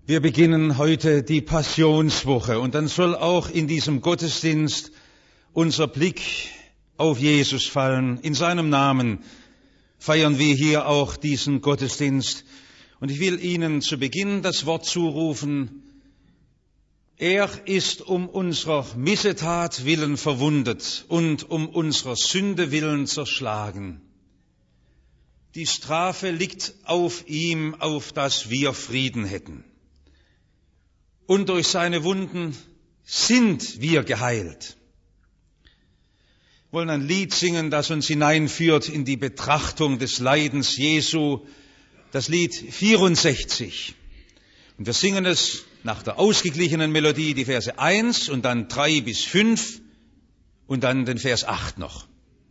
Wir beginnen heute die Passionswoche und dann soll auch in diesem Gottesdienst unser Blick auf Jesus fallen. In seinem Namen feiern wir hier auch diesen Gottesdienst. Und ich will Ihnen zu Beginn das Wort zurufen: Er ist um unserer Missetat willen verwundet und um unserer Sünde willen zerschlagen. Die Strafe liegt auf ihm, auf dass wir Frieden hätten. Und durch seine Wunden sind wir geheilt. Wir wollen ein Lied singen, das uns hineinführt in die Betrachtung des Leidens Jesu, das Lied 64. Und wir singen es nach der ausgeglichenen Melodie, die Verse 1 und dann 3 bis 5 und dann den Vers 8 noch.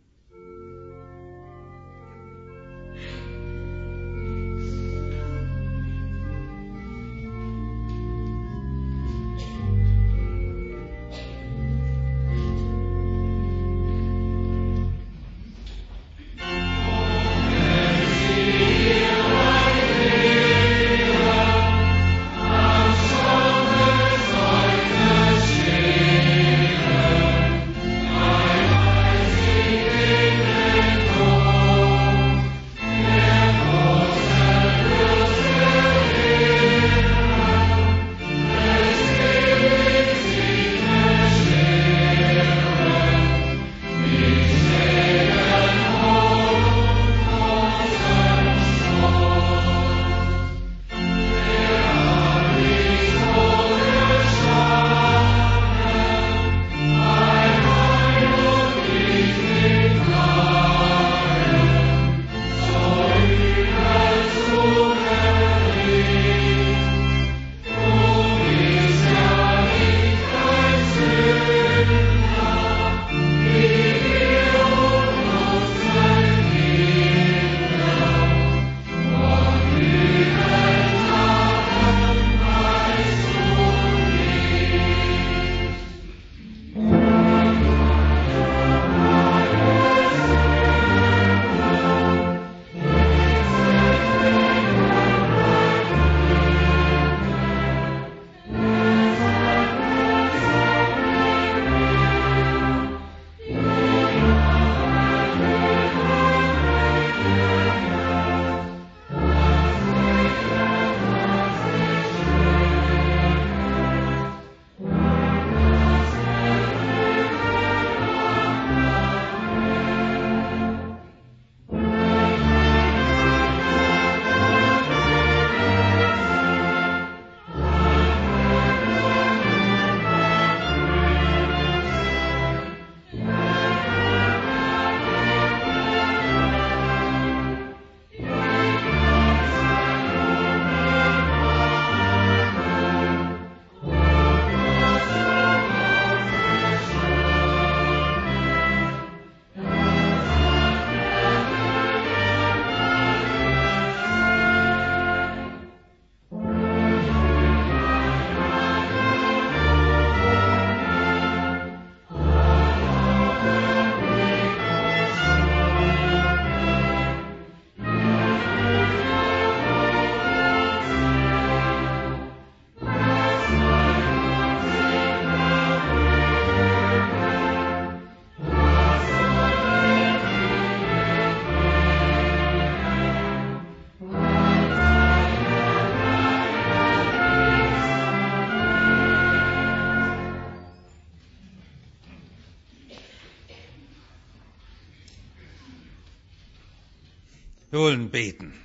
Wir wollen beten.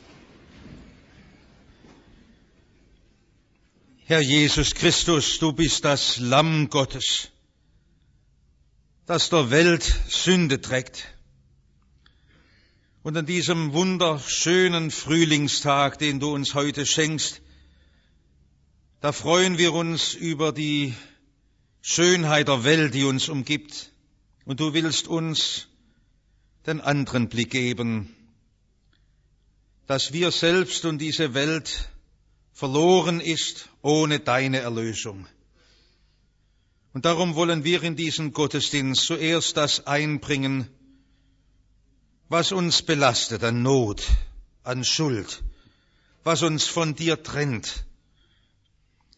Herr Jesus Christus, du bist das Lamm Gottes, das der Welt Sünde trägt. Und an diesem wunderschönen Frühlingstag, den du uns heute schenkst, da freuen wir uns über die Schönheit der Welt, die uns umgibt. Und du willst uns den anderen Blick geben, dass wir selbst und diese Welt verloren ist ohne deine Erlösung. Und darum wollen wir in diesen Gottesdienst zuerst das einbringen, was uns belastet an Not, an Schuld, was uns von dir trennt,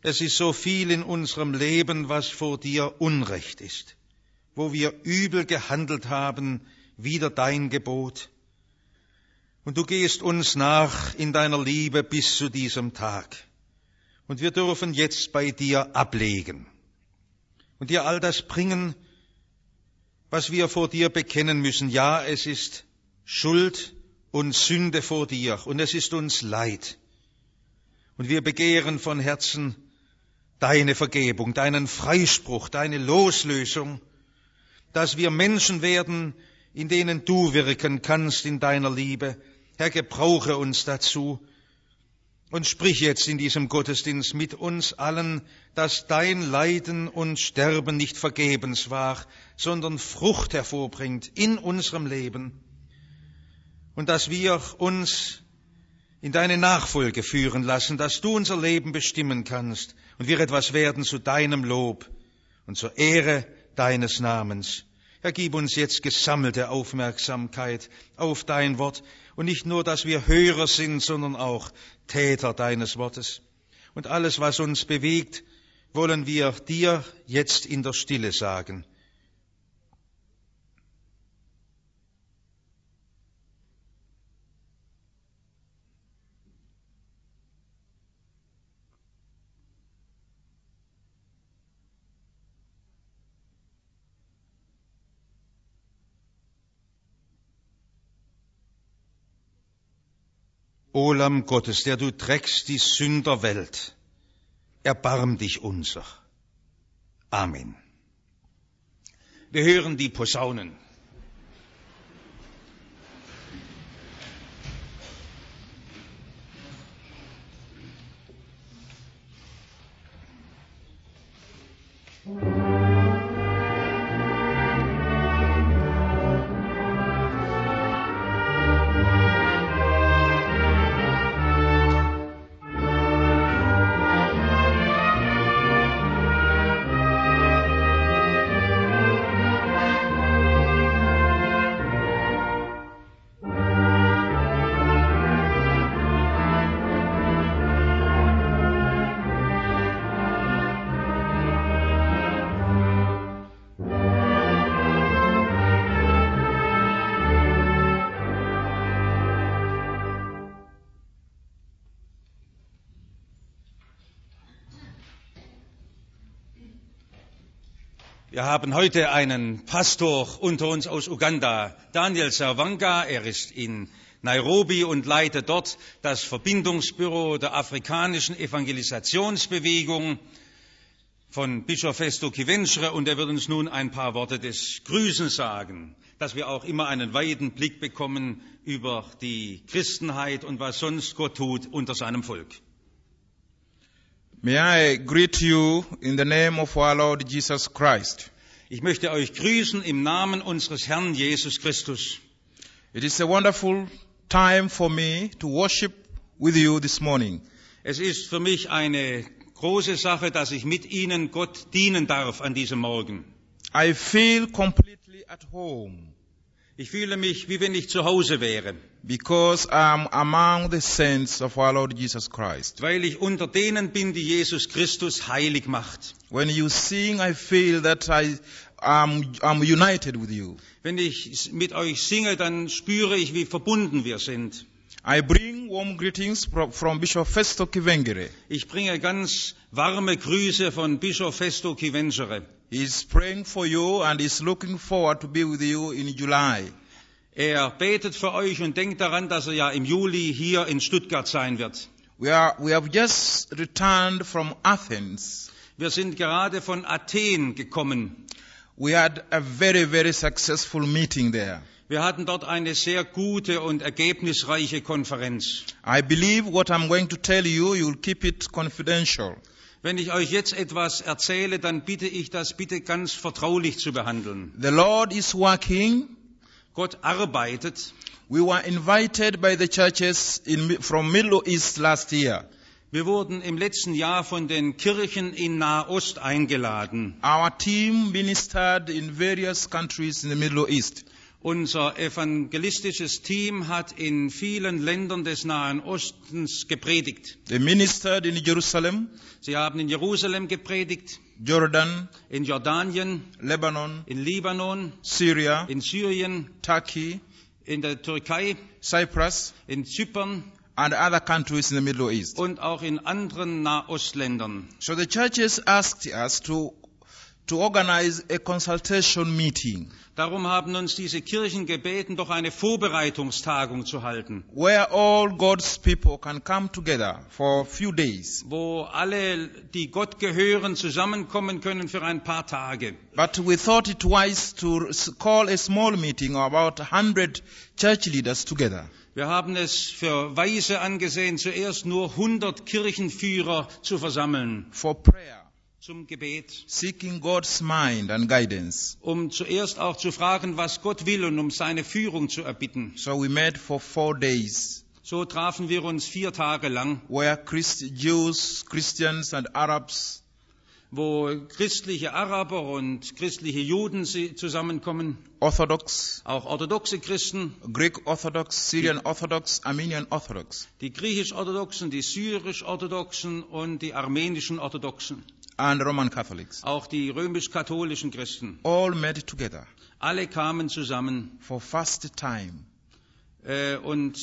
Es ist so viel in unserem Leben, was vor dir Unrecht ist, wo wir übel gehandelt haben, wider dein Gebot. Und du gehst uns nach in deiner Liebe bis zu diesem Tag. Und wir dürfen jetzt bei dir ablegen und dir all das bringen, was wir vor dir bekennen müssen. Ja, es ist Schuld und Sünde vor dir und es ist uns leid. Und wir begehren von Herzen deine Vergebung, deinen Freispruch, deine Loslösung, dass wir Menschen werden, in denen du wirken kannst in deiner Liebe. Herr, gebrauche uns dazu und sprich jetzt in diesem Gottesdienst mit uns allen, dass dein Leiden und Sterben nicht vergebens war, sondern Frucht hervorbringt in unserem Leben und dass wir uns in deine Nachfolge führen lassen, dass du unser Leben bestimmen kannst und wir etwas werden zu deinem Lob und zur Ehre deines Namens. Herr, gib uns jetzt gesammelte Aufmerksamkeit auf dein Wort und nicht nur, dass wir Hörer sind, sondern auch Täter deines Wortes. Und alles, was uns bewegt, wollen wir dir jetzt in der Stille sagen. O Lamm Gottes, der du trägst die Sünderwelt, erbarm dich unser. Amen. Wir hören die Posaunen. Wir haben heute einen Pastor unter uns aus Uganda, Daniel Serwanga. Er ist in Nairobi und leitet dort das Verbindungsbüro der afrikanischen Evangelisationsbewegung von Bischof Festo Kivenchre. Und er wird uns nun ein paar Worte des Grüßens sagen, dass wir auch immer einen weiten Blick bekommen über die Christenheit und was sonst Gott tut unter seinem Volk. May I greet you in the name of our Lord Jesus Christ. Ich möchte euch grüßen im Namen unseres Herrn Jesus Christus. It is a wonderful time for me to worship with you this morning. Es ist für mich eine große Sache, dass ich mit Ihnen Gott dienen darf an diesem Morgen. I feel completely at home. Ich fühle mich, wie wenn ich zu Hause wäre. Because I'm among the saints of our Lord Jesus Christ. Weil ich unter denen bin, die Jesus Christus heilig macht. When you sing, I feel that I'm united with you. Wenn ich mit euch singe, dann spüre ich, wie verbunden wir sind. I bring warm greetings from Bishop Festo Kivenchre. Ich bringe ganz warme Grüße von Bischof Festo Kivenchre. He is praying for you and is looking forward to be with you in July. Er betet für euch und denkt daran, dass er ja im Juli hier in Stuttgart sein wird. We have just returned from Athens. Wir sind gerade von Athen gekommen. We had a very, very successful meeting there. Wir hatten dort eine sehr gute und ergebnisreiche Konferenz. I believe what I'm going to tell you, you'll keep it confidential. Wenn ich euch jetzt etwas erzähle, dann bitte ich, das bitte ganz vertraulich zu behandeln. The Lord is working. Gott arbeitet. We were invited by the churches from Middle East last year. Wir wurden im letzten Jahr von den Kirchen in Nahost eingeladen. Our team ministered in various countries in the Middle East. Unser evangelistisches Team hat in vielen Ländern des Nahen Ostens gepredigt. They ministered in Jerusalem, Sie haben in Jerusalem gepredigt, Jordan, in Jordanien, Lebanon, in Libanon, Syria, in Syrien, Turkey, in der Türkei, Cyprus, in Zypern and other countries in the Middle East. und auch in anderen Nahostländern. So the churches asked us to organize a consultation meeting Darum haben uns diese Kirchen gebeten, doch eine Vorbereitungstagung zu halten, where all God's people can come together for a few days. wo alle, die Gott gehören, zusammenkommen können für ein paar Tage. But we thought it wise to call a small meeting of about 100 church leaders together. Wir haben es für weise angesehen, zuerst nur 100 Kirchenführer zu versammeln For prayer, zum Gebet, seeking God's mind and guidance. um zuerst auch zu fragen, was Gott will und um seine Führung zu erbitten. So we met for 4 days, So trafen wir uns 4 Tage lang, where Jews, Christians and Arabs wo christliche Araber und christliche Juden zusammenkommen, Orthodox, auch orthodoxe Christen, Greek Orthodox, Syrian Orthodox, Armenian Orthodox, die griechisch-orthodoxen, die syrisch-orthodoxen und die armenischen Orthodoxen, and Roman Catholics. auch die römisch-katholischen Christen. All met together Alle kamen zusammen for fast time und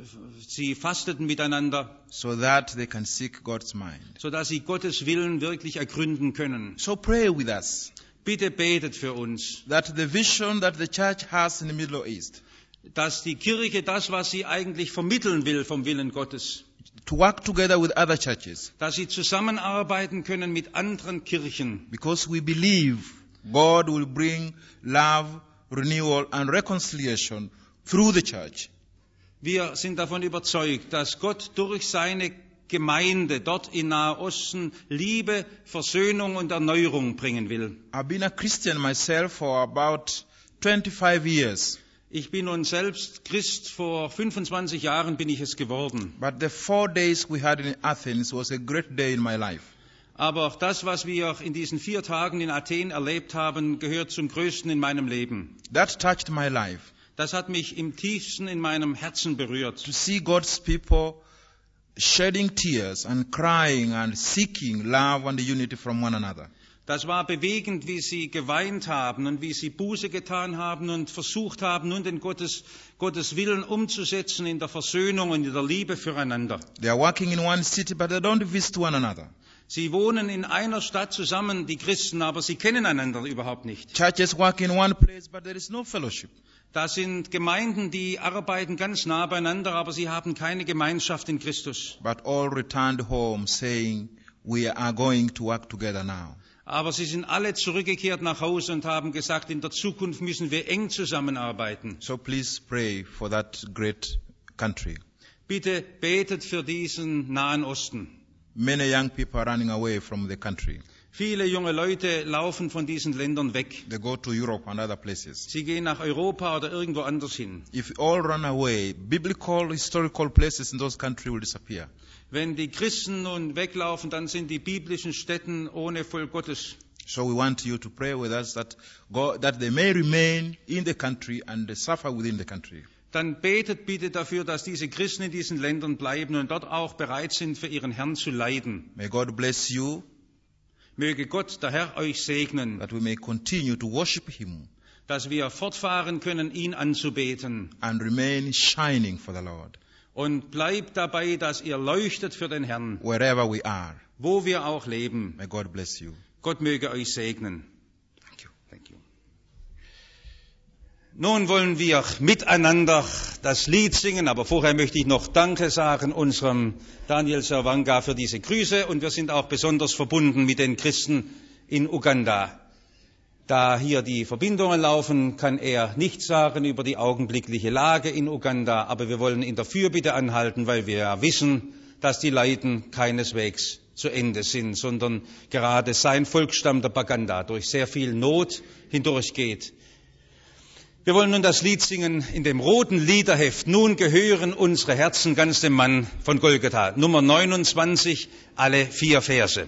sie fasteten miteinander, so that they can seek God's mind. sodass sie Gottes Willen wirklich ergründen können. So pray with us Bitte betet für uns, that the vision that the church has in the Middle East dass die Kirche das, was sie eigentlich vermitteln will vom Willen Gottes, to work together with other churches, dass sie zusammenarbeiten können mit anderen Kirchen, because we believe God will bring love, renewal and reconciliation through the church. Wir sind davon überzeugt, dass Gott durch seine Gemeinde dort in Nahosten Liebe, Versöhnung und Erneuerung bringen will. I've been a Christian myself for about 25 years, Ich bin nun selbst Christ, vor 25 Jahren bin ich es geworden. but the 4 days we had in Athens was a great day in my life. Aber das, was wir in diesen 4 Tagen in Athen erlebt haben, gehört zum Größten in meinem Leben. That touched my life. Das hat mich im tiefsten in meinem Herzen berührt. To see God's people shedding tears and crying and seeking love and unity from one another. Das war bewegend, wie sie geweint haben und wie sie Buße getan haben und versucht haben, nun den Gottes Willen umzusetzen in der Versöhnung und in der Liebe füreinander. They are working in one city, but they don't visit one another. Sie wohnen in einer Stadt zusammen, die Christen, aber sie kennen einander überhaupt nicht. Churches work in one place, but there is no fellowship. Da sind Gemeinden, die arbeiten ganz nah beieinander, aber sie haben keine Gemeinschaft in Christus. But all returned home saying, we are going to work together now. Aber sie sind alle zurückgekehrt nach Hause und haben gesagt, in der Zukunft müssen wir eng zusammenarbeiten. So please pray for that great country. Bitte betet für diesen Nahen Osten. Many young people are running away from the country. Viele junge Leute laufen von diesen Ländern weg. They go to Europe and other places. Sie gehen nach Europa oder irgendwo anders hin. If all run away, biblical, historical places in those countries will disappear. Wenn die Christen nun weglaufen, dann sind die biblischen Stätten ohne Volk Gottes. So we want you to pray with us that they may remain in the country and suffer within the country. Dann betet bitte dafür, dass diese Christen in diesen Ländern bleiben und dort auch bereit sind, für ihren Herrn zu leiden. May God bless you, Möge Gott, der Herr, euch segnen, that we may continue to worship Him dass wir fortfahren können, ihn anzubeten. and remain shining for the Lord, Und bleibt dabei, dass ihr leuchtet für den Herrn, wherever we are. wo wir auch leben. May God bless you. Gott möge euch segnen. Thank you. Thank you. Nun wollen wir miteinander das Lied singen, aber vorher möchte ich noch Danke sagen unserem Daniel Serwanga für diese Grüße, und wir sind auch besonders verbunden mit den Christen in Uganda. Da hier die Verbindungen laufen, kann er nichts sagen über die augenblickliche Lage in Uganda, aber wir wollen in der Fürbitte anhalten, weil wir ja wissen, dass die Leiden keineswegs zu Ende sind, sondern gerade sein Volksstamm der Baganda durch sehr viel Not hindurchgeht. Wir wollen nun das Lied singen in dem roten Liederheft. Nun gehören unsere Herzen ganz dem Mann von Golgatha. Nummer 29, alle 4 Verse.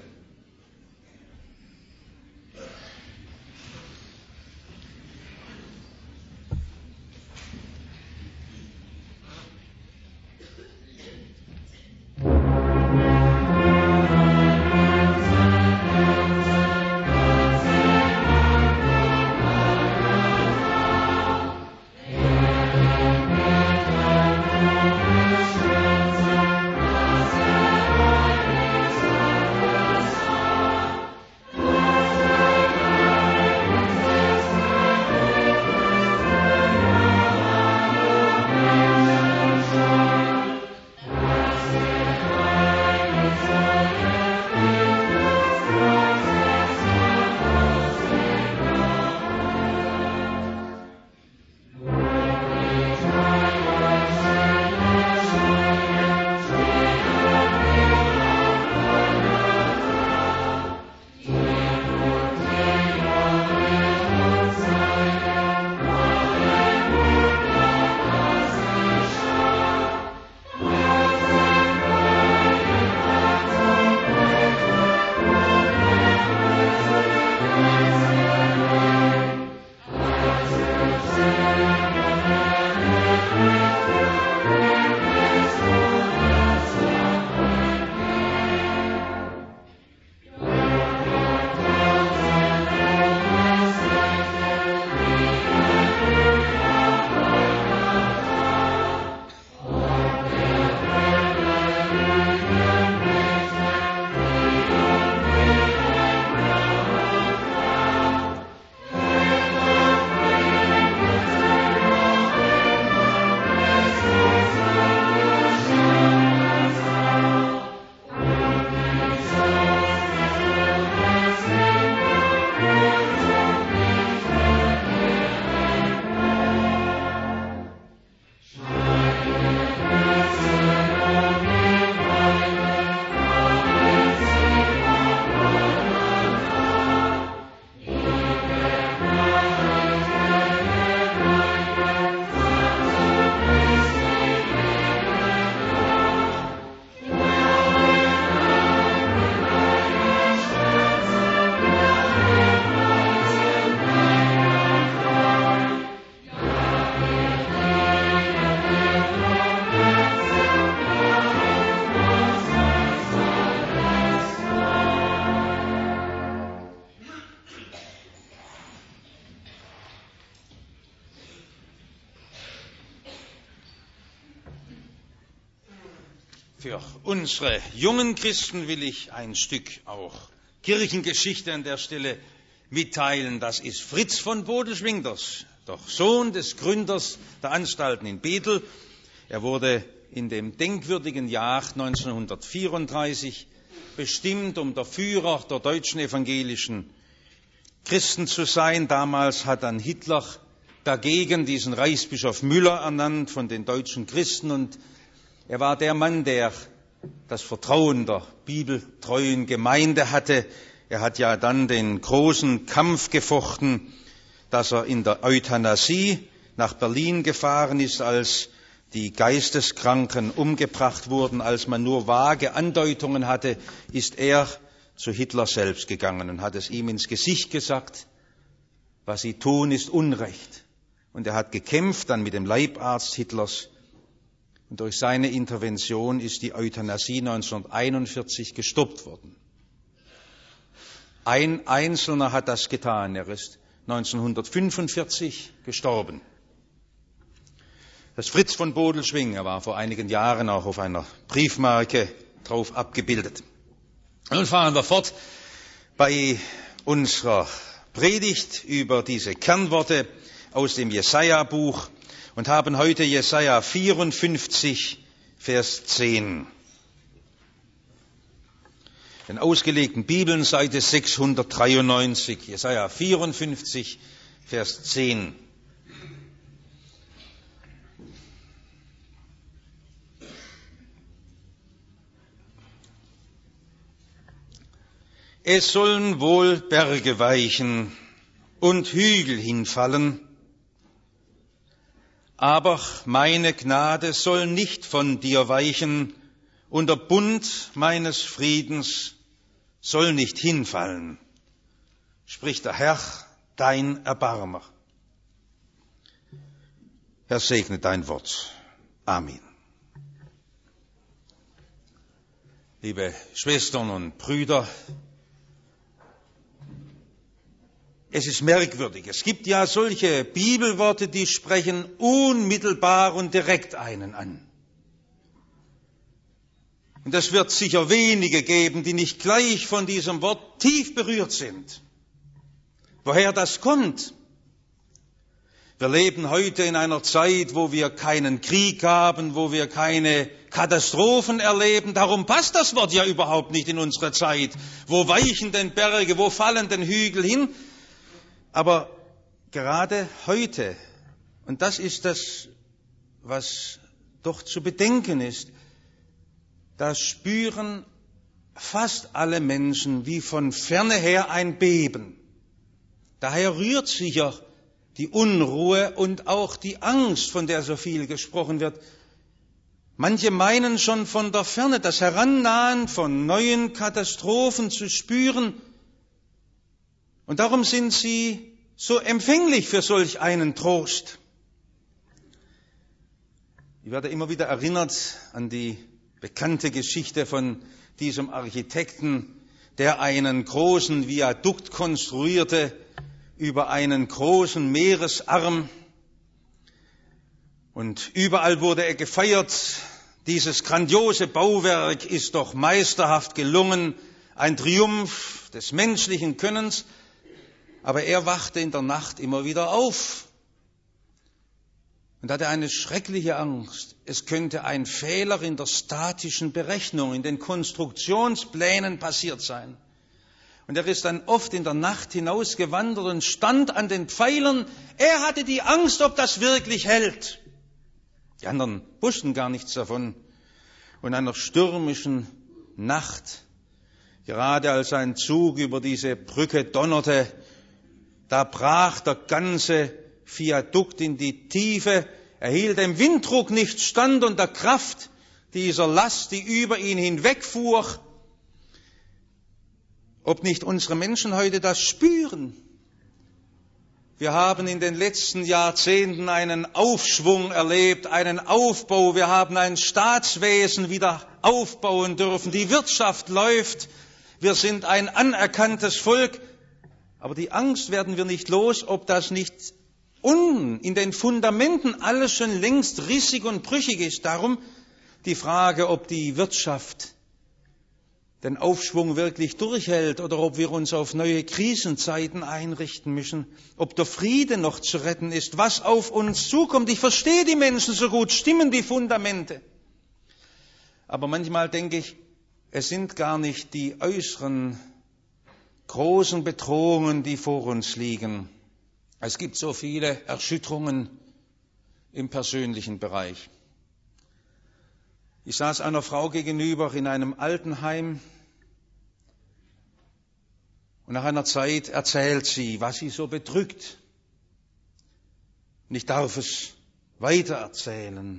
Für unsere jungen Christen will ich ein Stück auch Kirchengeschichte an der Stelle mitteilen. Das ist Fritz von Bodelschwingh, der Sohn des Gründers der Anstalten in Bethel. Er wurde in dem denkwürdigen Jahr 1934 bestimmt, um der Führer der deutschen evangelischen Christen zu sein. Damals hat dann Hitler dagegen diesen Reichsbischof Müller ernannt von den deutschen Christen, und er war der Mann, der das Vertrauen der bibeltreuen Gemeinde hatte. Er hat ja dann den großen Kampf gefochten, dass er in der Euthanasie nach Berlin gefahren ist, als die Geisteskranken umgebracht wurden. Als man nur vage Andeutungen hatte, ist er zu Hitler selbst gegangen und hat es ihm ins Gesicht gesagt: Was Sie tun, ist Unrecht. Und er hat gekämpft dann mit dem Leibarzt Hitlers. Und durch seine Intervention ist die Euthanasie 1941 gestoppt worden. Ein Einzelner hat das getan. Er ist 1945 gestorben. Das ist Fritz von Bodelschwingh. Er war vor einigen Jahren auch auf einer Briefmarke drauf abgebildet. Nun fahren wir fort bei unserer Predigt über diese Kernworte aus dem Jesaja-Buch und haben heute Jesaja 54, Vers 10. Den ausgelegten Bibeln, Seite 693, Jesaja 54, Vers 10. Es sollen wohl Berge weichen und Hügel hinfallen, aber meine Gnade soll nicht von dir weichen und der Bund meines Friedens soll nicht hinfallen, spricht der Herr, dein Erbarmer. Herr, segne dein Wort. Amen. Liebe Schwestern und Brüder, es ist merkwürdig. Es gibt ja solche Bibelworte, die sprechen unmittelbar und direkt einen an. Und es wird sicher wenige geben, die nicht gleich von diesem Wort tief berührt sind. Woher das kommt? Wir leben heute in einer Zeit, wo wir keinen Krieg haben, wo wir keine Katastrophen erleben. Darum passt das Wort ja überhaupt nicht in unsere Zeit. Wo weichen denn Berge, wo fallen denn Hügel hin? Aber gerade heute, und das ist das, was doch zu bedenken ist, da spüren fast alle Menschen wie von ferne her ein Beben. Daher rührt sicher die Unruhe und auch die Angst, von der so viel gesprochen wird. Manche meinen schon von der Ferne das Herannahen von neuen Katastrophen zu spüren. Und darum sind sie so empfänglich für solch einen Trost. Ich werde immer wieder erinnert an die bekannte Geschichte von diesem Architekten, der einen großen Viadukt konstruierte über einen großen Meeresarm. Und überall wurde er gefeiert. Dieses grandiose Bauwerk ist doch meisterhaft gelungen, ein Triumph des menschlichen Könnens. Aber er wachte in der Nacht immer wieder auf und hatte eine schreckliche Angst. Es könnte ein Fehler in der statischen Berechnung, in den Konstruktionsplänen passiert sein. Und er ist dann oft in der Nacht hinausgewandert und stand an den Pfeilern. Er hatte die Angst, ob das wirklich hält. Die anderen wussten gar nichts davon. Und einer stürmischen Nacht, gerade als ein Zug über diese Brücke donnerte, da brach der ganze Viadukt in die Tiefe. Er hielt dem Winddruck nicht stand und der Kraft dieser Last, die über ihn hinwegfuhr. Ob nicht unsere Menschen heute das spüren? Wir haben in den letzten Jahrzehnten einen Aufschwung erlebt, einen Aufbau. Wir haben ein Staatswesen wieder aufbauen dürfen. Die Wirtschaft läuft. Wir sind ein anerkanntes Volk. Aber die Angst werden wir nicht los, ob das nicht unten in den Fundamenten alles schon längst rissig und brüchig ist. Darum die Frage, ob die Wirtschaft den Aufschwung wirklich durchhält oder ob wir uns auf neue Krisenzeiten einrichten müssen, ob der Friede noch zu retten ist, was auf uns zukommt. Ich verstehe die Menschen so gut, stimmen die Fundamente. Aber manchmal denke ich, es sind gar nicht die äußeren großen Bedrohungen, die vor uns liegen. Es gibt so viele Erschütterungen im persönlichen Bereich. Ich saß einer Frau gegenüber in einem Altenheim und nach einer Zeit erzählt sie, was sie so bedrückt. Und ich darf es weitererzählen.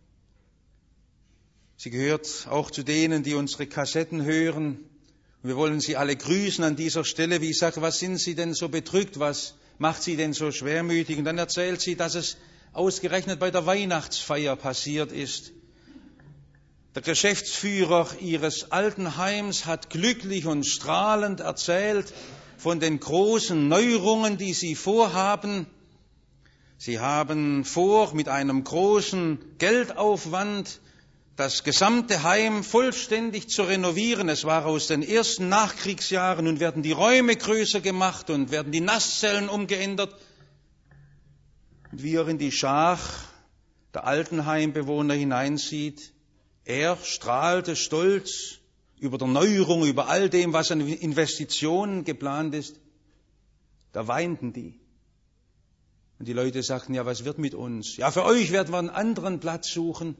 Sie gehört auch zu denen, die unsere Kassetten hören. Und wir wollen Sie alle grüßen an dieser Stelle. Wie ich sage, was sind Sie denn so bedrückt? Was macht Sie denn so schwermütig? Und dann erzählt sie, dass es ausgerechnet bei der Weihnachtsfeier passiert ist. Der Geschäftsführer ihres Altenheims hat glücklich und strahlend erzählt von den großen Neuerungen, die sie vorhaben. Sie haben vor, mit einem großen Geldaufwand das gesamte Heim vollständig zu renovieren. Es war aus den ersten Nachkriegsjahren. Nun werden die Räume größer gemacht und werden die Nasszellen umgeändert. Und wie er in die Schar der Altenheimbewohner hineinsieht, er strahlte stolz über der Neuerung, über all dem, was an Investitionen geplant ist. Da weinten die. Und die Leute sagten, ja, was wird mit uns? Ja, für euch werden wir einen anderen Platz suchen.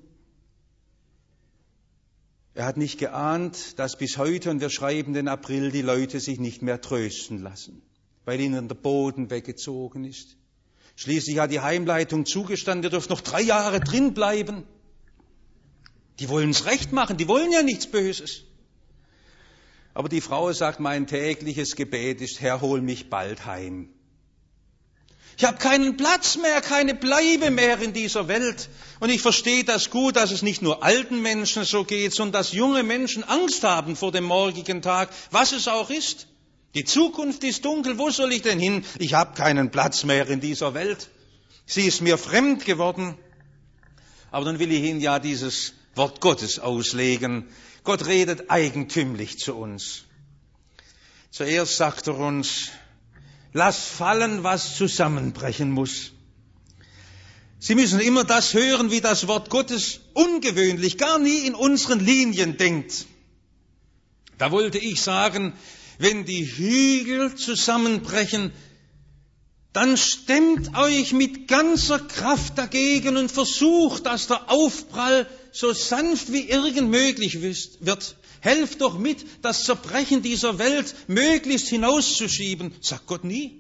Er hat nicht geahnt, dass bis heute, und wir schreiben den April, die Leute sich nicht mehr trösten lassen, weil ihnen der Boden weggezogen ist. Schließlich hat die Heimleitung zugestanden, ihr dürft noch 3 Jahre drin bleiben. Die wollen es recht machen, die wollen ja nichts Böses. Aber die Frau sagt, mein tägliches Gebet ist, Herr, hol mich bald heim. Ich habe keinen Platz mehr, keine Bleibe mehr in dieser Welt. Und ich verstehe das gut, dass es nicht nur alten Menschen so geht, sondern dass junge Menschen Angst haben vor dem morgigen Tag, was es auch ist. Die Zukunft ist dunkel, wo soll ich denn hin? Ich habe keinen Platz mehr in dieser Welt. Sie ist mir fremd geworden. Aber dann will ich Ihnen ja dieses Wort Gottes auslegen. Gott redet eigentümlich zu uns. Zuerst sagt er uns, lass fallen, was zusammenbrechen muss. Sie müssen immer das hören, wie das Wort Gottes ungewöhnlich, gar nie in unseren Linien denkt. Da wollte ich sagen, wenn die Hügel zusammenbrechen, dann stemmt euch mit ganzer Kraft dagegen und versucht, dass der Aufprall so sanft wie irgend möglich wird. Helft doch mit, das Zerbrechen dieser Welt möglichst hinauszuschieben, sagt Gott nie.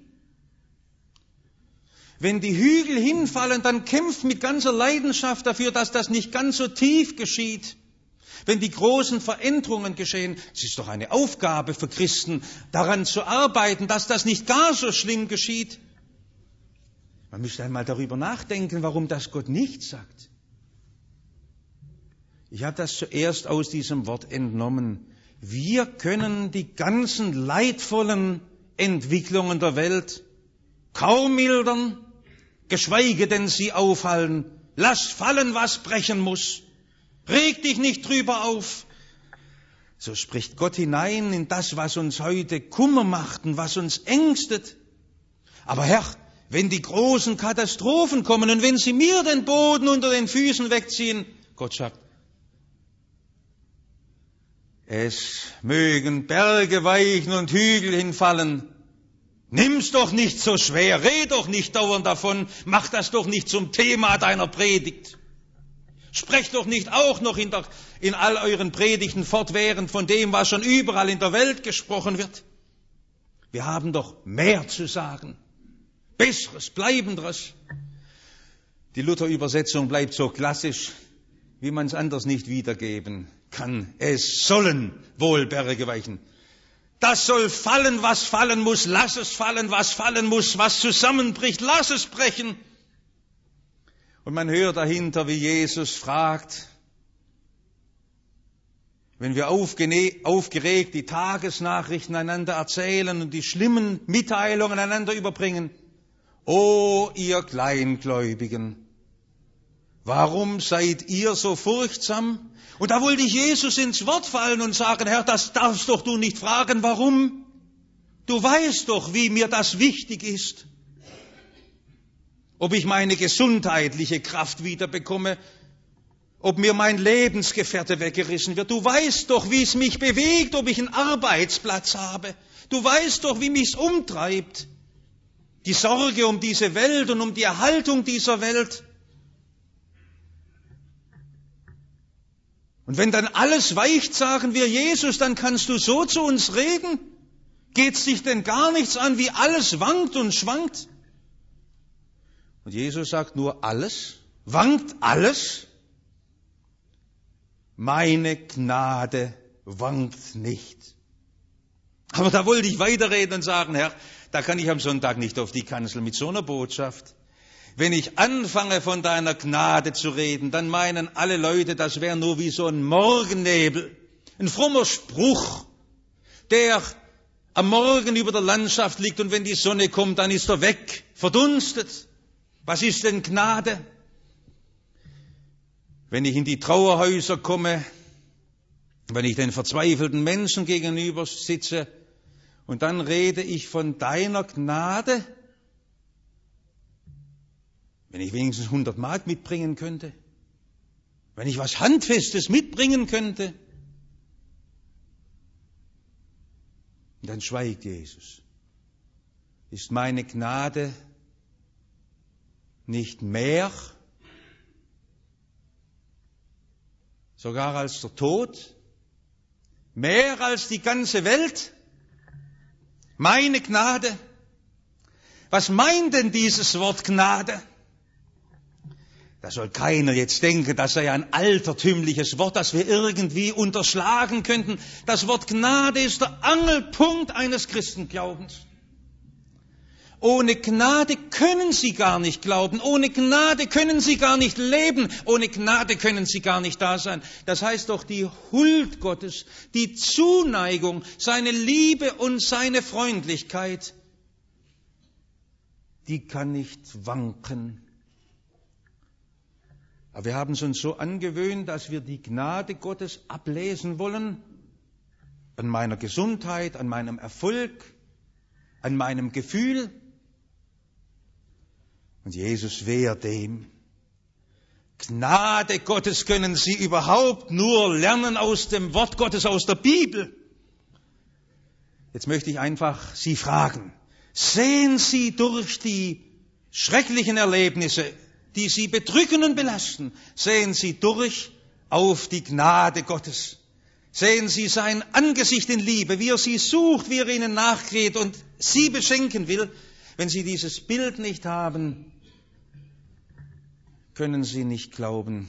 Wenn die Hügel hinfallen, dann kämpft mit ganzer Leidenschaft dafür, dass das nicht ganz so tief geschieht. Wenn die großen Veränderungen geschehen, es ist doch eine Aufgabe für Christen, daran zu arbeiten, dass das nicht gar so schlimm geschieht. Man müsste einmal darüber nachdenken, warum das Gott nicht sagt. Ich habe das zuerst aus diesem Wort entnommen. Wir können die ganzen leidvollen Entwicklungen der Welt kaum mildern, geschweige denn sie aufhalten. Lass fallen, was brechen muss. Reg dich nicht drüber auf. So spricht Gott hinein in das, was uns heute Kummer macht und was uns ängstet. Aber Herr, wenn die großen Katastrophen kommen und wenn sie mir den Boden unter den Füßen wegziehen, Gott sagt, es mögen Berge weichen und Hügel hinfallen. Nimm's doch nicht so schwer, red doch nicht dauernd davon, mach das doch nicht zum Thema deiner Predigt. Sprecht doch nicht auch noch in all euren Predigten fortwährend von dem, was schon überall in der Welt gesprochen wird. Wir haben doch mehr zu sagen, Besseres, Bleibenderes. Die Luther-Übersetzung bleibt so klassisch, wie man es anders nicht wiedergeben kann. Es sollen wohl Berge weichen. Das soll fallen, was fallen muss. Lass es fallen, was fallen muss. Was zusammenbricht, lass es brechen. Und man hört dahinter, wie Jesus fragt, wenn wir aufgeregt die Tagesnachrichten einander erzählen und die schlimmen Mitteilungen einander überbringen, O ihr Kleingläubigen, warum seid ihr so furchtsam? Und da wollte ich Jesus ins Wort fallen und sagen, Herr, das darfst doch du nicht fragen, warum? Du weißt doch, wie mir das wichtig ist. Ob ich meine gesundheitliche Kraft wiederbekomme, ob mir mein Lebensgefährte weggerissen wird. Du weißt doch, wie es mich bewegt, ob ich einen Arbeitsplatz habe. Du weißt doch, wie mich's umtreibt. Die Sorge um diese Welt und um die Erhaltung dieser Welt. Und wenn dann alles weicht, sagen wir, Jesus, dann kannst du so zu uns reden? Geht's dich denn gar nichts an, wie alles wankt und schwankt? Und Jesus sagt nur alles? Wankt alles? Meine Gnade wankt nicht. Aber da wollte ich weiterreden und sagen, Herr, da kann ich am Sonntag nicht auf die Kanzel mit so einer Botschaft. Wenn ich anfange, von deiner Gnade zu reden, dann meinen alle Leute, das wäre nur wie so ein Morgennebel, ein frommer Spruch, der am Morgen über der Landschaft liegt und wenn die Sonne kommt, dann ist er weg, verdunstet. Was ist denn Gnade? Wenn ich in die Trauerhäuser komme, wenn ich den verzweifelten Menschen gegenüber sitze und dann rede ich von deiner Gnade, wenn ich wenigstens 100 Mark mitbringen könnte, wenn ich was Handfestes mitbringen könnte, und dann schweigt Jesus. Ist meine Gnade nicht mehr, sogar als der Tod, mehr als die ganze Welt? Meine Gnade? Was meint denn dieses Wort Gnade? Da soll keiner jetzt denken, das sei ein altertümliches Wort, das wir irgendwie unterschlagen könnten. Das Wort Gnade ist der Angelpunkt eines Christenglaubens. Ohne Gnade können Sie gar nicht glauben. Ohne Gnade können Sie gar nicht leben. Ohne Gnade können Sie gar nicht da sein. Das heißt doch, die Huld Gottes, die Zuneigung, seine Liebe und seine Freundlichkeit, die kann nicht wanken. Aber wir haben es uns so angewöhnt, dass wir die Gnade Gottes ablesen wollen an meiner Gesundheit, an meinem Erfolg, an meinem Gefühl. Und Jesus wehrt dem. Gnade Gottes können Sie überhaupt nur lernen aus dem Wort Gottes, aus der Bibel. Jetzt möchte ich einfach Sie fragen, sehen Sie durch die schrecklichen Erlebnisse, die Sie bedrücken und belasten, sehen Sie durch auf die Gnade Gottes. Sehen Sie sein Angesicht in Liebe, wie er Sie sucht, wie er Ihnen nachgeht und Sie beschenken will. Wenn Sie dieses Bild nicht haben, können Sie nicht glauben.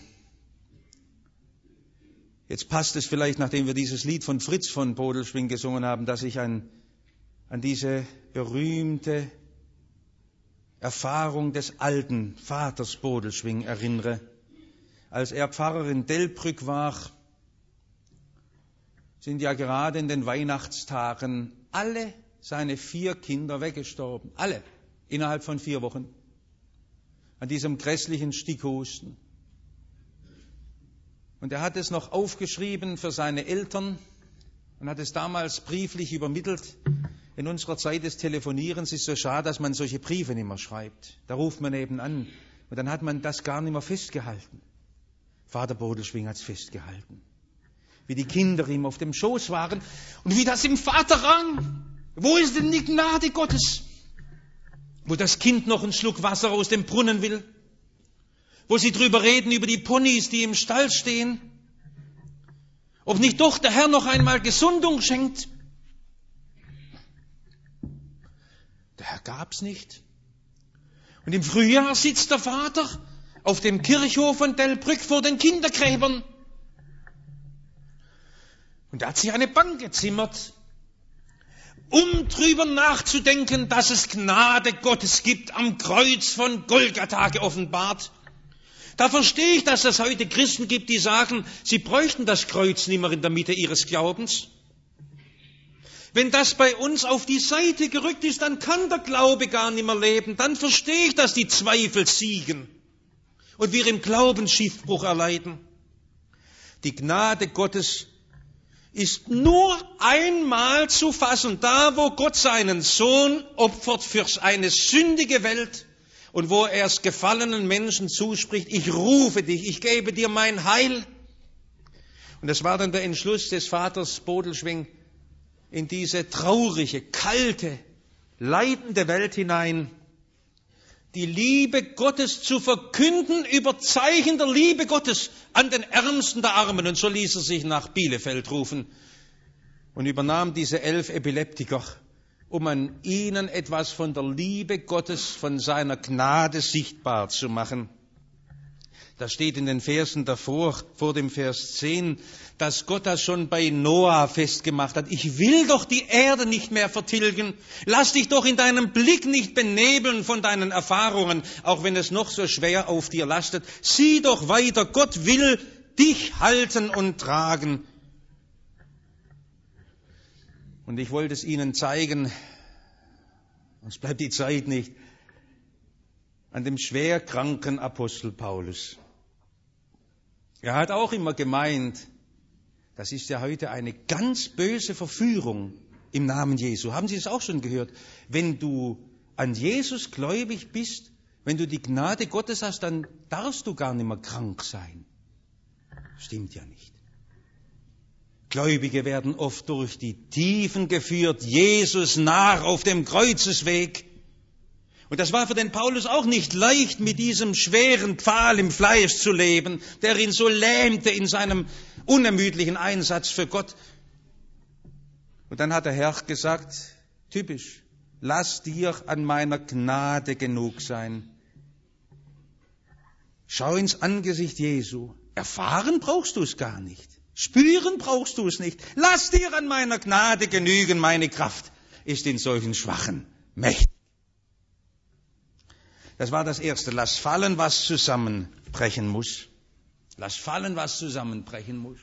Jetzt passt es vielleicht, nachdem wir dieses Lied von Fritz von Bodelschwingh gesungen haben, dass ich an diese berühmte Erfahrung des alten Vaters Bodelschwingh erinnere. Als er Pfarrer in Delbrück war, sind ja gerade in den Weihnachtstagen alle seine 4 Kinder weggestorben. Alle. Innerhalb von 4 Wochen. An diesem grässlichen Stickhusten. Und er hat es noch aufgeschrieben für seine Eltern und hat es damals brieflich übermittelt. In unserer Zeit des Telefonierens ist es so schade, dass man solche Briefe nicht mehr schreibt. Da ruft man eben an und dann hat man das gar nicht mehr festgehalten. Vater Bodelschwingh hat es festgehalten. Wie die Kinder ihm auf dem Schoß waren und wie das im Vater rang. Wo ist denn die Gnade Gottes? Wo das Kind noch einen Schluck Wasser aus dem Brunnen will. Wo sie drüber reden, über die Ponys, die im Stall stehen. Ob nicht doch der Herr noch einmal Gesundung schenkt. Der Herr gab's nicht. Und im Frühjahr sitzt der Vater auf dem Kirchhof von Delbrück vor den Kindergräbern. Und er hat sich eine Bank gezimmert, um drüber nachzudenken, dass es Gnade Gottes gibt, am Kreuz von Golgatha geoffenbart. Da verstehe ich, dass es heute Christen gibt, die sagen, sie bräuchten das Kreuz nicht mehr in der Mitte ihres Glaubens. Wenn das bei uns auf die Seite gerückt ist, dann kann der Glaube gar nicht mehr leben. Dann verstehe ich, dass die Zweifel siegen. und wir im Glauben Schiffbruch erleiden. Die Gnade Gottes ist nur einmal zu fassen, da wo Gott seinen Sohn opfert für eine sündige Welt und wo er es gefallenen Menschen zuspricht, ich rufe dich, ich gebe dir mein Heil. Und das war dann der Entschluss des Vaters Bodelschwingh, in diese traurige, kalte, leidende Welt hinein die Liebe Gottes zu verkünden über Zeichen der Liebe Gottes an den Ärmsten der Armen. Und so ließ er sich nach Bielefeld rufen und übernahm diese 11 Epileptiker, um an ihnen etwas von der Liebe Gottes, von seiner Gnade sichtbar zu machen. Da steht in den Versen davor, vor dem Vers 10, dass Gott das schon bei Noah festgemacht hat. Ich will doch die Erde nicht mehr vertilgen. Lass dich doch in deinem Blick nicht benebeln von deinen Erfahrungen, auch wenn es noch so schwer auf dir lastet. Sieh doch weiter, Gott will dich halten und tragen. Und ich wollte es Ihnen zeigen, uns bleibt die Zeit nicht, an dem schwerkranken Apostel Paulus. Er hat auch immer gemeint, das ist ja heute eine ganz böse Verführung im Namen Jesu. Haben Sie es auch schon gehört? Wenn du an Jesus gläubig bist, wenn du die Gnade Gottes hast, dann darfst du gar nicht mehr krank sein. Stimmt ja nicht. Gläubige werden oft durch die Tiefen geführt, Jesus nach auf dem Kreuzesweg. Und das war für den Paulus auch nicht leicht, mit diesem schweren Pfahl im Fleisch zu leben, der ihn so lähmte in seinem unermüdlichen Einsatz für Gott. Und dann hat der Herr gesagt, typisch, lass dir an meiner Gnade genug sein. Schau ins Angesicht Jesu. Erfahren brauchst du es gar nicht. Spüren brauchst du es nicht. Lass dir an meiner Gnade genügen, meine Kraft ist in solchen Schwachen mächtig. Das war das Erste. Lass fallen, was zusammenbrechen muss. Lass fallen, was zusammenbrechen muss.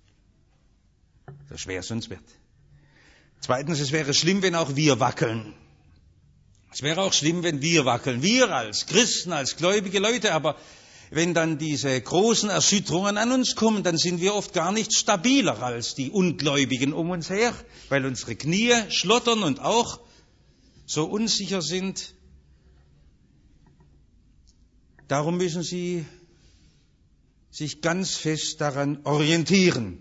So schwer es uns wird. Zweitens, es wäre schlimm, wenn auch wir wackeln. Es wäre auch schlimm, wenn wir wackeln. Wir als Christen, als gläubige Leute, aber wenn dann diese großen Erschütterungen an uns kommen, dann sind wir oft gar nicht stabiler als die Ungläubigen um uns her, weil unsere Knie schlottern und auch so unsicher sind. Darum müssen Sie sich ganz fest daran orientieren.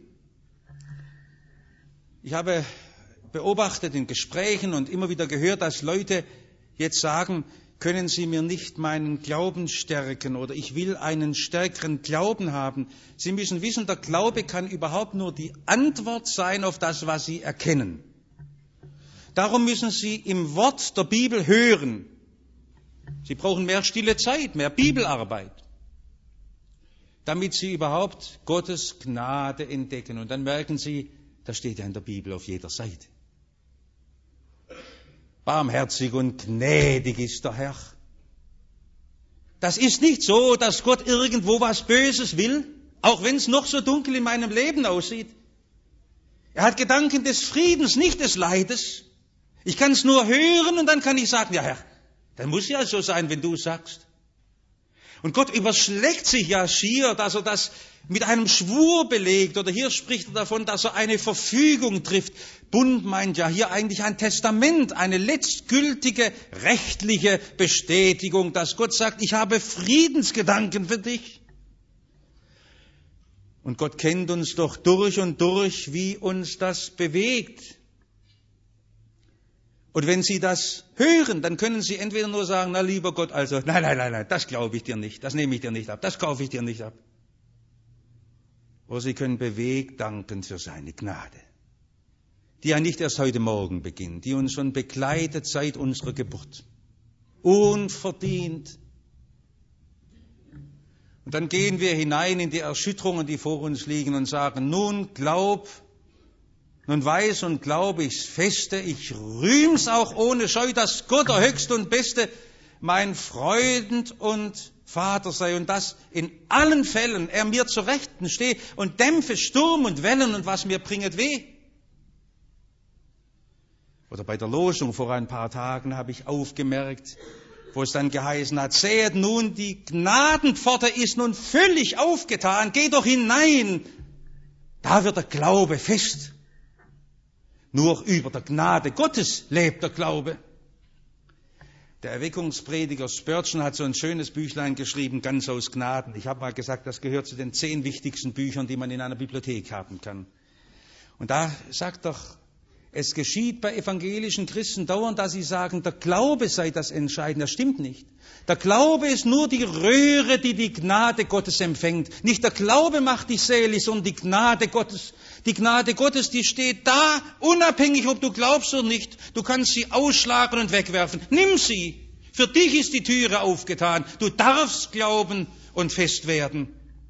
Ich habe beobachtet in Gesprächen und immer wieder gehört, dass Leute jetzt sagen, können Sie mir nicht meinen Glauben stärken oder ich will einen stärkeren Glauben haben. Sie müssen wissen, der Glaube kann überhaupt nur die Antwort sein auf das, was Sie erkennen. Darum müssen Sie im Wort der Bibel hören. Sie brauchen mehr stille Zeit, mehr Bibelarbeit, damit Sie überhaupt Gottes Gnade entdecken. Und dann merken Sie, das steht ja in der Bibel auf jeder Seite. Barmherzig und gnädig ist der Herr. Das ist nicht so, dass Gott irgendwo was Böses will, auch wenn es noch so dunkel in meinem Leben aussieht. Er hat Gedanken des Friedens, nicht des Leides. Ich kann es nur hören und dann kann ich sagen, ja Herr, dann muss ja so sein, wenn du sagst. Und Gott überschlägt sich ja schier, dass er das mit einem Schwur belegt. Oder hier spricht er davon, dass er eine Verfügung trifft. Bund meint ja hier eigentlich ein Testament, eine letztgültige rechtliche Bestätigung, dass Gott sagt, ich habe Friedensgedanken für dich. Und Gott kennt uns doch durch und durch, wie uns das bewegt. Und wenn Sie das hören, dann können Sie entweder nur sagen, na lieber Gott, also nein, das glaube ich dir nicht, das nehme ich dir nicht ab, das kaufe ich dir nicht ab. Oder Sie können bewegt danken für seine Gnade, die ja nicht erst heute Morgen beginnt, die uns schon begleitet seit unserer Geburt. Unverdient. Und dann gehen wir hinein in die Erschütterungen, die vor uns liegen und sagen, nun weiß und glaube ich's feste, ich rühm's auch ohne Scheu, dass Gott der Höchste und Beste mein Freund und Vater sei und dass in allen Fällen er mir zur Rechten stehe und dämpfe Sturm und Wellen und was mir bringet weh. Oder bei der Losung vor ein paar Tagen habe ich aufgemerkt, wo es dann geheißen hat, sehet nun, die Gnadenpforte ist nun völlig aufgetan, geht doch hinein. Da wird der Glaube fest. Nur über der Gnade Gottes lebt der Glaube. Der Erweckungsprediger Spurgeon hat so ein schönes Büchlein geschrieben, ganz aus Gnaden. Ich habe mal gesagt, das gehört zu den 10 wichtigsten Büchern, die man in einer Bibliothek haben kann. Und da sagt doch, es geschieht bei evangelischen Christen dauernd, dass sie sagen, der Glaube sei das Entscheidende. Das stimmt nicht. Der Glaube ist nur die Röhre, die die Gnade Gottes empfängt. Nicht der Glaube macht dich selig, sondern die Gnade Gottes. Die Gnade Gottes, die steht da, unabhängig, ob du glaubst oder nicht. Du kannst sie ausschlagen und wegwerfen. Nimm sie. Für dich ist die Türe aufgetan. Du darfst glauben und fest werden.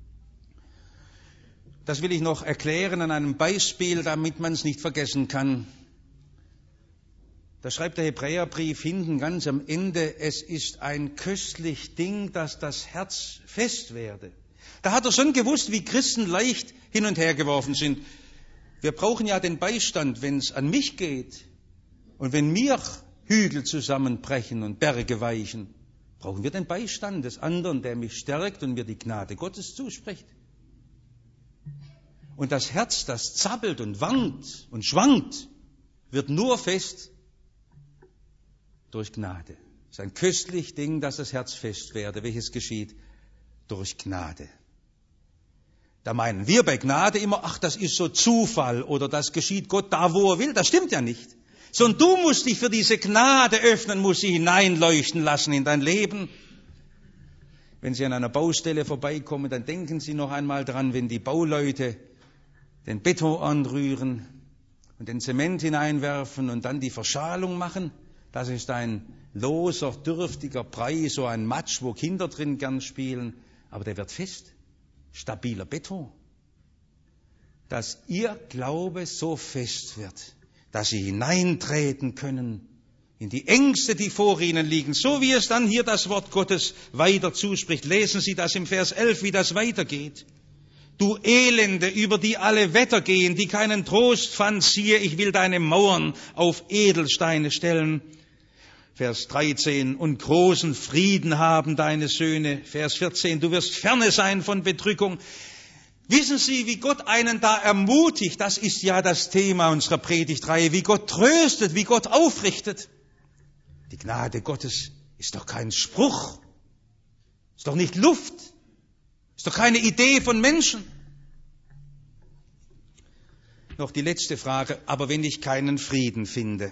Das will ich noch erklären an einem Beispiel, damit man es nicht vergessen kann. Da schreibt der Hebräerbrief hinten ganz am Ende, es ist ein köstlich Ding, dass das Herz fest werde. Da hat er schon gewusst, wie Christen leicht hin und her geworfen sind. Wir brauchen ja den Beistand, wenn es an mich geht. Und wenn mir Hügel zusammenbrechen und Berge weichen, brauchen wir den Beistand des anderen, der mich stärkt und mir die Gnade Gottes zuspricht. Und das Herz, das zappelt und wankt und schwankt, wird nur fest durch Gnade. Es ist ein köstlich Ding, dass das Herz fest werde. Welches geschieht? Durch Gnade. Da meinen wir bei Gnade immer, ach, das ist so Zufall oder das geschieht Gott da, wo er will. Das stimmt ja nicht. Sondern du musst dich für diese Gnade öffnen, musst sie hineinleuchten lassen in dein Leben. Wenn Sie an einer Baustelle vorbeikommen, dann denken Sie noch einmal dran, wenn die Bauleute den Beton anrühren und den Zement hineinwerfen und dann die Verschalung machen. Das ist ein loser, dürftiger Brei, so ein Matsch, wo Kinder drin gern spielen. Aber der wird fest. Stabiler Beton. Dass Ihr Glaube so fest wird, dass Sie hineintreten können in die Ängste, die vor Ihnen liegen. So wie es dann hier das Wort Gottes weiter zuspricht. Lesen Sie das im Vers 11, wie das weitergeht. Du Elende, über die alle Wetter gehen, die keinen Trost fand, siehe, ich will deine Mauern auf Edelsteine stellen. Vers 13, und großen Frieden haben deine Söhne. Vers 14, du wirst ferne sein von Bedrückung. Wissen Sie, wie Gott einen da ermutigt? Das ist ja das Thema unserer Predigtreihe. Wie Gott tröstet, wie Gott aufrichtet. Die Gnade Gottes ist doch kein Spruch. Ist doch nicht Luft. Ist doch keine Idee von Menschen. Noch die letzte Frage, aber wenn ich keinen Frieden finde?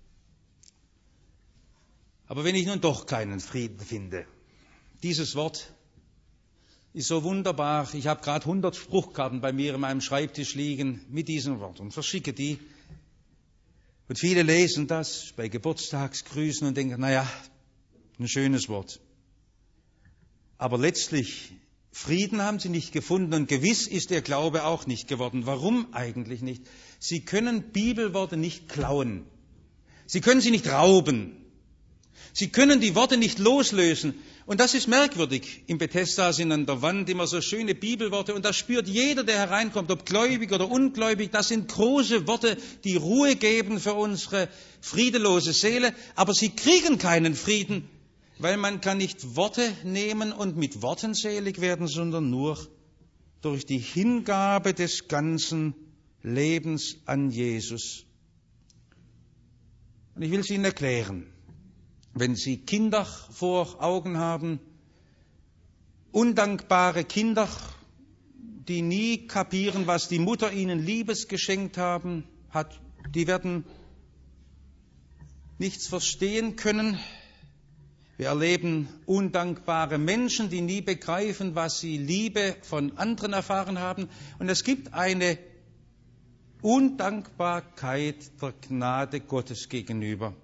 Aber wenn ich nun doch keinen Frieden finde? Dieses Wort ist so wunderbar. Ich habe gerade 100 Spruchkarten bei mir in meinem Schreibtisch liegen mit diesem Wort und verschicke die. Und viele lesen das bei Geburtstagsgrüßen und denken, naja, ein schönes Wort. Aber letztlich Frieden haben sie nicht gefunden und gewiss ist ihr Glaube auch nicht geworden. Warum eigentlich nicht? Sie können Bibelworte nicht klauen. Sie können sie nicht rauben. Sie können die Worte nicht loslösen. Und das ist merkwürdig. Im Bethesda sind an der Wand immer so schöne Bibelworte und das spürt jeder, der hereinkommt, ob gläubig oder ungläubig. Das sind große Worte, die Ruhe geben für unsere friedelose Seele. Aber sie kriegen keinen Frieden, weil man kann nicht Worte nehmen und mit Worten selig werden, sondern nur durch die Hingabe des ganzen Lebens an Jesus. Und ich will es Ihnen erklären. Wenn Sie Kinder vor Augen haben, undankbare Kinder, die nie kapieren, was die Mutter ihnen Liebes geschenkt hat, die werden nichts verstehen können. Wir erleben undankbare Menschen, die nie begreifen, was sie Liebe von anderen erfahren haben. Und es gibt eine Undankbarkeit der Gnade Gottes gegenüber.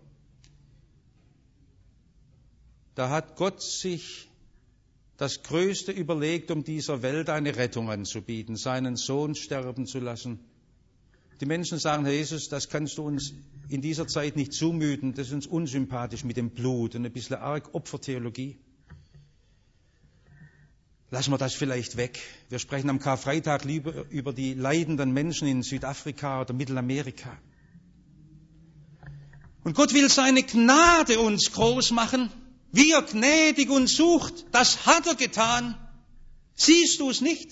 Da hat Gott sich das Größte überlegt, um dieser Welt eine Rettung anzubieten, seinen Sohn sterben zu lassen. Die Menschen sagen, Herr Jesus, das kannst du uns in dieser Zeit nicht zumuten, das ist uns unsympathisch mit dem Blut und ein bisschen arg Opfertheologie. Lassen wir das vielleicht weg. Wir sprechen am Karfreitag lieber über die leidenden Menschen in Südafrika oder Mittelamerika. Und Gott will seine Gnade uns groß machen. wie er gnädig uns sucht, das hat er getan. Siehst du es nicht?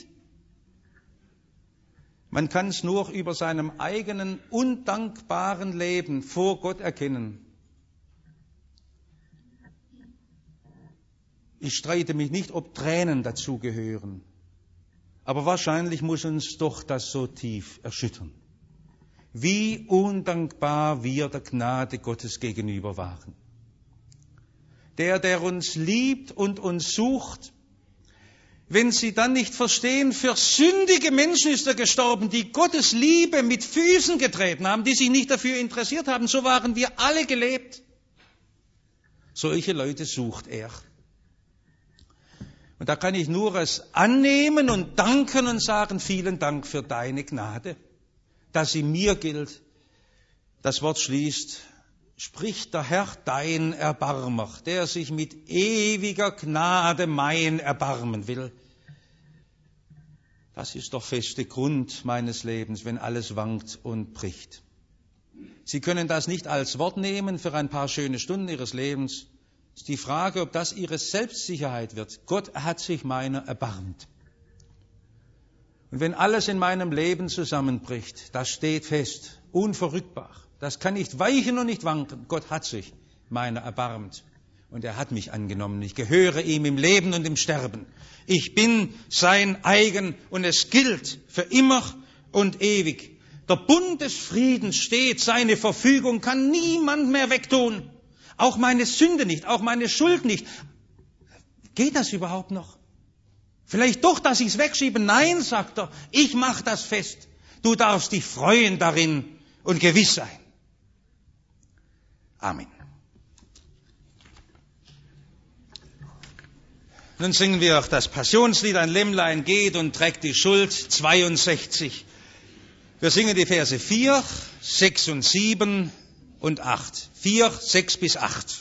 Man kann es nur über seinem eigenen undankbaren Leben vor Gott erkennen. Ich streite mich nicht, ob Tränen dazugehören, aber wahrscheinlich muss uns doch das so tief erschüttern, wie undankbar wir der Gnade Gottes gegenüber waren. Der uns liebt und uns sucht, wenn Sie dann nicht verstehen, für sündige Menschen ist er gestorben, die Gottes Liebe mit Füßen getreten haben, die sich nicht dafür interessiert haben, so waren wir alle gelebt. Solche Leute sucht er. Und da kann ich nur es annehmen und danken und sagen, vielen Dank für deine Gnade, dass sie mir gilt. Das Wort schließt, spricht der Herr dein Erbarmer, der sich mit ewiger Gnade mein erbarmen will. Das ist der feste Grund meines Lebens, wenn alles wankt und bricht. Sie können das nicht als Wort nehmen für ein paar schöne Stunden Ihres Lebens. Es ist die Frage, ob das Ihre Selbstsicherheit wird. Gott hat sich meiner erbarmt. Und wenn alles in meinem Leben zusammenbricht, das steht fest, unverrückbar. Das kann nicht weichen und nicht wanken. Gott hat sich meiner erbarmt. Und er hat mich angenommen. Ich gehöre ihm im Leben und im Sterben. Ich bin sein eigen und es gilt für immer und ewig. Der Bund des Friedens steht, seine Verfügung kann niemand mehr wegtun. Auch meine Sünde nicht, auch meine Schuld nicht. Geht das überhaupt noch? Vielleicht doch, dass ich es wegschiebe? Nein, sagt er, ich mache das fest. Du darfst dich freuen darin und gewiss sein. Amen. Nun singen wir auch das Passionslied, ein Lämmlein geht und trägt die Schuld, 62. Wir singen die Verse 4, 6 und 7 und 8. 4, 6 bis 8.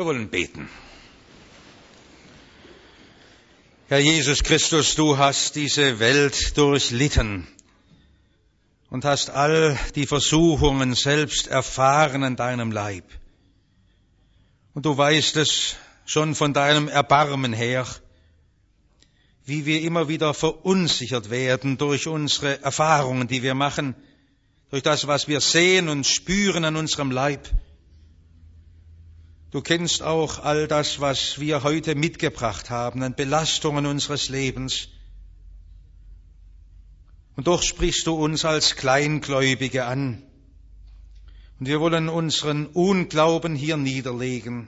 Wir wollen beten. Herr Jesus Christus, du hast diese Welt durchlitten und hast all die Versuchungen selbst erfahren an deinem Leib. Und du weißt es schon von deinem Erbarmen her, wie wir immer wieder verunsichert werden durch unsere Erfahrungen, die wir machen, durch das, was wir sehen und spüren an unserem Leib. Du kennst auch all das, was wir heute mitgebracht haben an Belastungen unseres Lebens. Und doch sprichst du uns als Kleingläubige an. Und wir wollen unseren Unglauben hier niederlegen,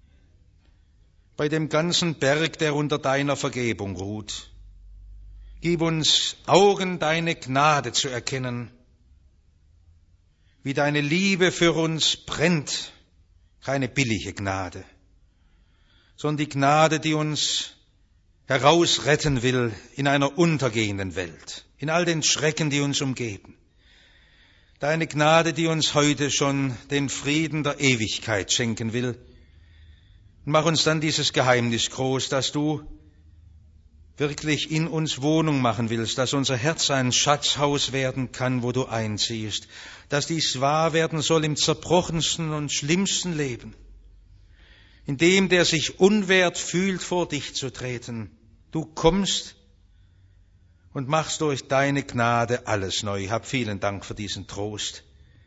bei dem ganzen Berg, der unter deiner Vergebung ruht. Gib uns Augen, deine Gnade zu erkennen, wie deine Liebe für uns brennt, keine billige Gnade, sondern die Gnade, die uns herausretten will in einer untergehenden Welt, in all den Schrecken, die uns umgeben. Deine Gnade, die uns heute schon den Frieden der Ewigkeit schenken will. Und mach uns dann dieses Geheimnis groß, dass du wirklich in uns Wohnung machen willst, dass unser Herz ein Schatzhaus werden kann, wo du einziehst, dass dies wahr werden soll im zerbrochensten und schlimmsten Leben, in dem, der sich unwert fühlt, vor dich zu treten. Du kommst und machst durch deine Gnade alles neu. Hab vielen Dank für diesen Trost.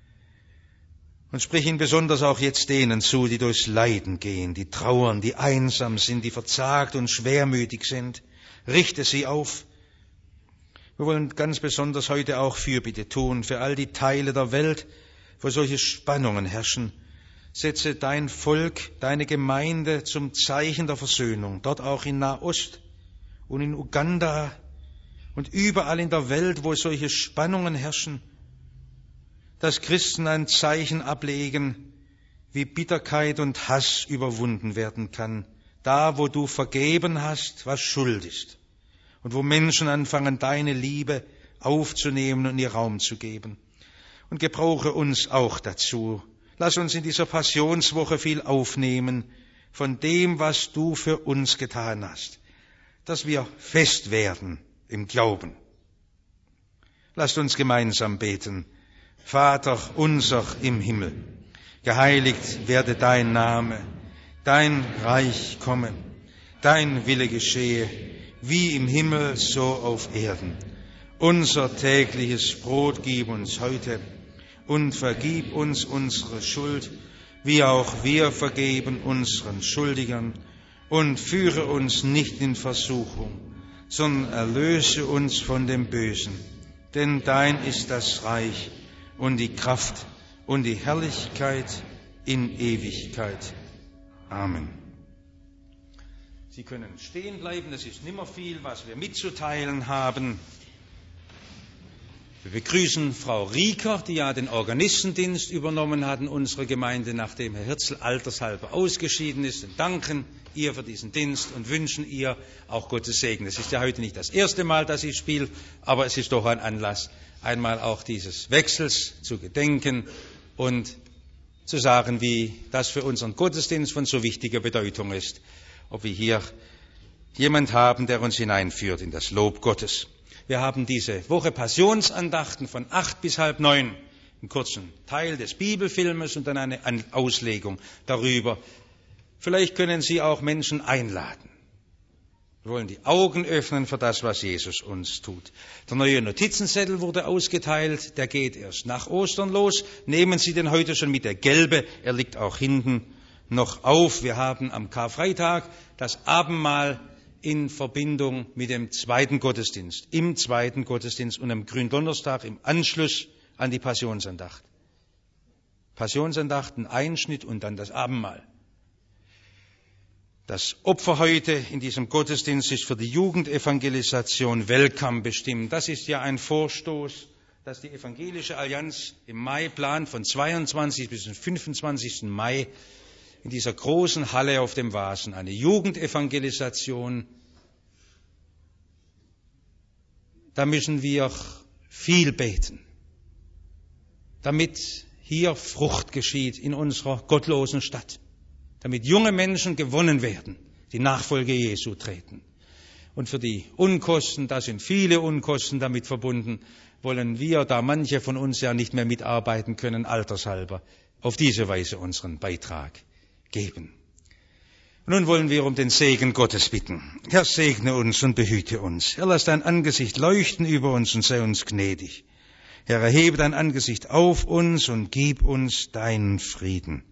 Und sprich ihn besonders auch jetzt denen zu, die durchs Leiden gehen, die trauern, die einsam sind, die verzagt und schwermütig sind. Richte sie auf. Wir wollen ganz besonders heute auch Fürbitte tun für all die Teile der Welt, wo solche Spannungen herrschen. Setze dein Volk, deine Gemeinde zum Zeichen der Versöhnung, dort auch in Nahost und in Uganda und überall in der Welt, wo solche Spannungen herrschen, dass Christen ein Zeichen ablegen, wie Bitterkeit und Hass überwunden werden kann, da wo du vergeben hast, was Schuld ist. Und wo Menschen anfangen, deine Liebe aufzunehmen und ihr Raum zu geben. Und gebrauche uns auch dazu. Lass uns in dieser Passionswoche viel aufnehmen von dem, was du für uns getan hast, dass wir fest werden im Glauben. Lasst uns gemeinsam beten. Vater unser im Himmel, geheiligt werde dein Name, dein Reich komme, dein Wille geschehe, wie im Himmel, so auf Erden. Unser tägliches Brot gib uns heute und vergib uns unsere Schuld, wie auch wir vergeben unseren Schuldigern. Und führe uns nicht in Versuchung, sondern erlöse uns von dem Bösen. Denn dein ist das Reich und die Kraft und die Herrlichkeit in Ewigkeit. Amen. Sie können stehen bleiben, es ist nimmer viel, was wir mitzuteilen haben. Wir begrüßen Frau Rieker, die ja den Organistendienst übernommen hat in unserer Gemeinde, nachdem Herr Hirzel altershalber ausgeschieden ist, und danken ihr für diesen Dienst und wünschen ihr auch Gottes Segen. Es ist ja heute nicht das erste Mal, dass sie spielt, aber es ist doch ein Anlass, einmal auch dieses Wechsels zu gedenken und zu sagen, wie das für unseren Gottesdienst von so wichtiger Bedeutung ist, ob wir hier jemand haben, der uns hineinführt in das Lob Gottes. Wir haben diese Woche Passionsandachten von 8 bis 8:30, einen kurzen Teil des Bibelfilmes und dann eine Auslegung darüber. Vielleicht können Sie auch Menschen einladen. Wir wollen die Augen öffnen für das, was Jesus uns tut. Der neue Notizenzettel wurde ausgeteilt, der geht erst nach Ostern los. Nehmen Sie den heute schon mit, der gelbe, er liegt auch hinten noch auf. Wir haben am Karfreitag das Abendmahl in Verbindung mit dem zweiten Gottesdienst, im zweiten Gottesdienst und am Gründonnerstag im Anschluss an die Passionsandacht. Passionsandacht, ein Einschnitt und dann das Abendmahl. Das Opfer heute in diesem Gottesdienst ist für die Jugendevangelisation Welcome bestimmt. Das ist ja ein Vorstoß, dass die Evangelische Allianz im Mai plant, von 22. bis zum 25. Mai in dieser großen Halle auf dem Wasen, eine Jugendevangelisation. Da müssen wir viel beten, damit hier Frucht geschieht in unserer gottlosen Stadt. damit junge Menschen gewonnen werden, die Nachfolge Jesu treten. Und für die Unkosten, da sind viele Unkosten damit verbunden, wollen wir, da manche von uns ja nicht mehr mitarbeiten können, altershalber, auf diese Weise unseren Beitrag geben. Nun wollen wir um den Segen Gottes bitten. Herr, segne uns und behüte uns. Herr, lass dein Angesicht leuchten über uns und sei uns gnädig. Herr, erhebe dein Angesicht auf uns und gib uns deinen Frieden.